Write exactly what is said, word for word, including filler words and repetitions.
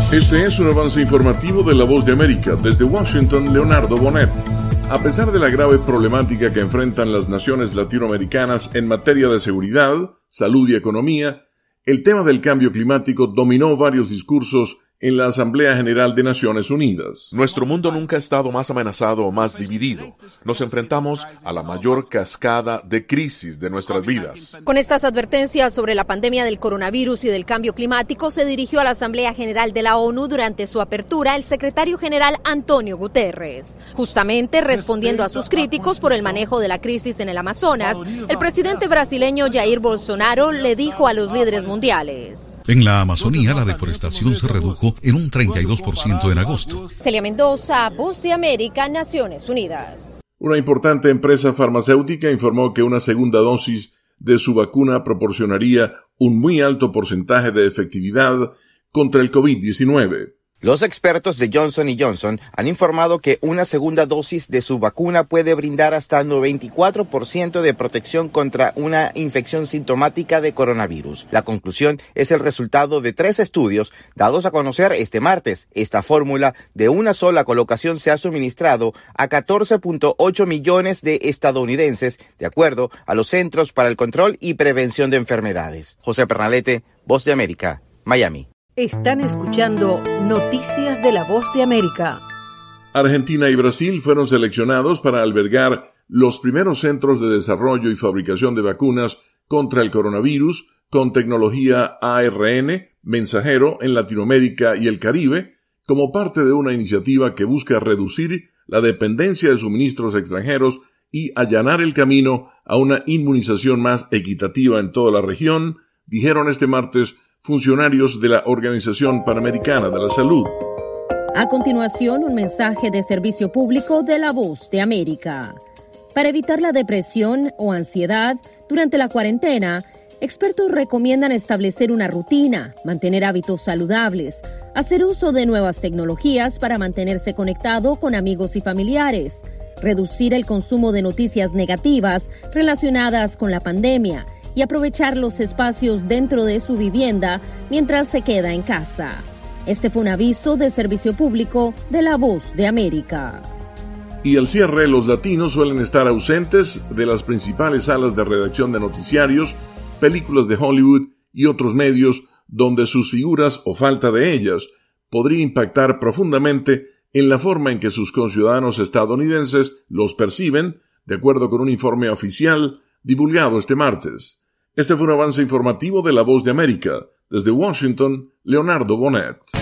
Este es un avance informativo de La Voz de América. Desde Washington, Leonardo Bonet. A pesar de la grave problemática que enfrentan las naciones latinoamericanas en materia de seguridad, salud y economía, el tema del cambio climático dominó varios discursos en la Asamblea General de Naciones Unidas. Nuestro mundo nunca ha estado más amenazado o más dividido. Nos enfrentamos a la mayor cascada de crisis de nuestras vidas. Con estas advertencias sobre la pandemia del coronavirus y del cambio climático, se dirigió a la Asamblea General de la ONU durante su apertura el secretario general Antonio Guterres. Justamente respondiendo a sus críticos por el manejo de la crisis en el Amazonas, el presidente brasileño Jair Bolsonaro le dijo a los líderes mundiales: en la Amazonía, la deforestación se redujo en un treinta y dos por ciento en agosto. Celia Mendoza, Voz de América, Naciones Unidas. Una importante empresa farmacéutica informó que una segunda dosis de su vacuna proporcionaría un muy alto porcentaje de efectividad contra el covid diecinueve. Los expertos de Johnson y Johnson han informado que una segunda dosis de su vacuna puede brindar hasta noventa y cuatro por ciento de protección contra una infección sintomática de coronavirus. La conclusión es el resultado de tres estudios dados a conocer este martes. Esta fórmula de una sola colocación se ha suministrado a catorce punto ocho millones de estadounidenses, de acuerdo a los Centros para el Control y Prevención de Enfermedades. José Pernalete, Voz de América, Miami. Están escuchando Noticias de la Voz de América. Argentina y Brasil fueron seleccionados para albergar los primeros centros de desarrollo y fabricación de vacunas contra el coronavirus con tecnología A R N mensajero en Latinoamérica y el Caribe, como parte de una iniciativa que busca reducir la dependencia de suministros extranjeros y allanar el camino a una inmunización más equitativa en toda la región, dijeron este martes funcionarios de la Organización Panamericana de la Salud. A continuación, un mensaje de servicio público de La Voz de América. Para evitar la depresión o ansiedad durante la cuarentena, expertos recomiendan establecer una rutina, mantener hábitos saludables, hacer uso de nuevas tecnologías para mantenerse conectado con amigos y familiares, reducir el consumo de noticias negativas relacionadas con la pandemia y aprovechar los espacios dentro de su vivienda mientras se queda en casa. Este fue un aviso de servicio público de La Voz de América. Y al cierre, los latinos suelen estar ausentes de las principales salas de redacción de noticiarios, películas de Hollywood y otros medios donde sus figuras o falta de ellas podría impactar profundamente en la forma en que sus conciudadanos estadounidenses los perciben, de acuerdo con un informe oficial divulgado este martes. Este fue un avance informativo de La Voz de América. Desde Washington, Leonardo Bonet.